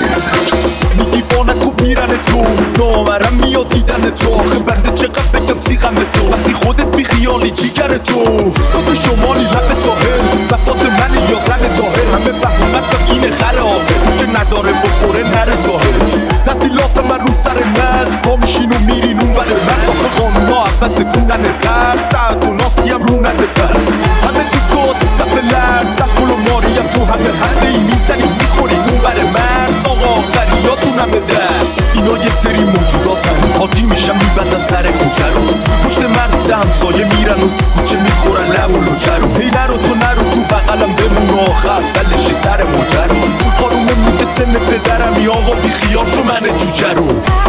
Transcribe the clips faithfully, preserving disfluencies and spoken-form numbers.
میگی وانکو میرن تو نامرم میاد دیدن تو آخه بنده چقدر بگم سیغم تو وقتی خودت بی خیالی جیگر تو تو به شمالی لب ساحل وفات من یا زن طاهر همه بهمتم اینه خر آقل که نداره بخوره نره ظاهر تعطیلات من رو سر نست پا میشین و میرین اون بره مرز آخه قانونا عوض کونن ترس سعد و ناسی هم رو نده پرس همه دوستگاه تو صف لرز سرکل و ماریم تو همه هسته ای میزنیم میخورین اون بره مرز آقا آخریاتون همه در اینا یه سری موجوداتن حاجی میشم میبندن سر کوچه رو پشت مرز همسایه میرن و تو کوچه میخورن لب و لوچه رو هی نرو تو نرو تو بقلم بمون آخر فلشی سر موجه رو خانوم میگه سن پدرم یا آقا بی خیال شو من جوجه رو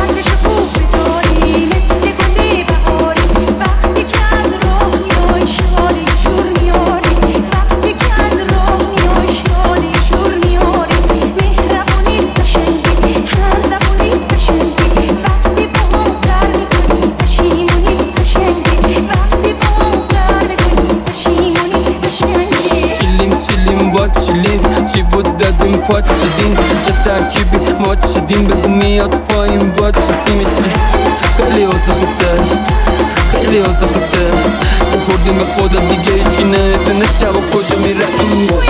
چیلیم چی بود دادیم پات چیدیم چه ترکیبی ما چیدیم بگو میاد پایین با چی تیمی چی خیلی اوضاع خطر خیلی اوضاع خطر سپردیم به خدا دیگه هیچی نمیدونه شب و کجا میره این باز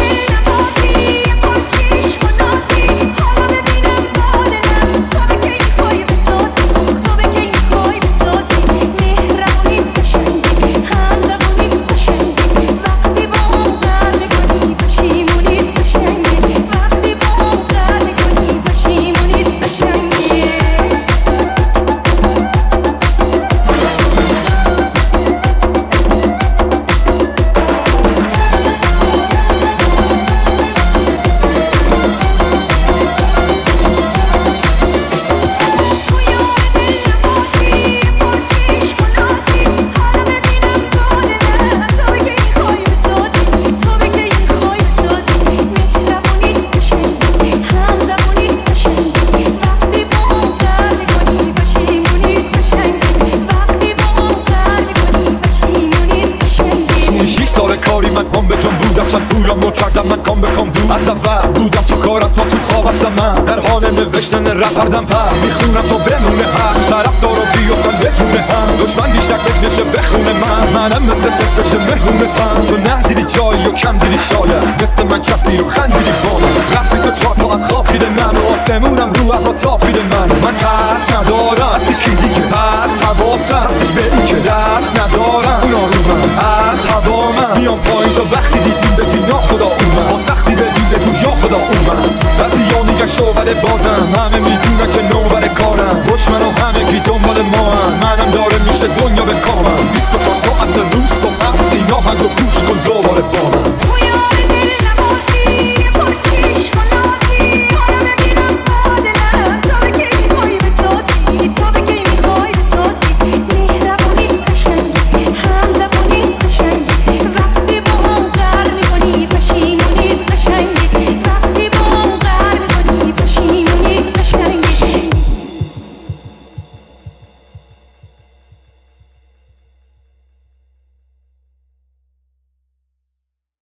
کاری من پام به جان بودم چند پولم رو کردم من کام به کام بود از اول بودم تو کارم تا تو خواب هستم من در حال نوشتن رپردم پر میخونم تا بمونه هم طرف دارو بیفتن به جونه هم دشمن بیشتر تکزشه بخونه من منم مثل فستش مهمونه تن تو نه دیدی جایی و کم دیدی شاید مثل من کسی رو خندیدی بانم رفت بیست و چهار ساعت خواب بیده من و آسمونم رو احوا تاب بیده من من ترس ندارم از هیچ کی دیگه پس حواسم هستش به این که دست نذارم اونا رو من از هوا من میام پایین تا وقتی دیدیم ببین یا خدا اومد با سختی ببین بگو یا خدا اومد بعضی یا میگن شو ولی بازم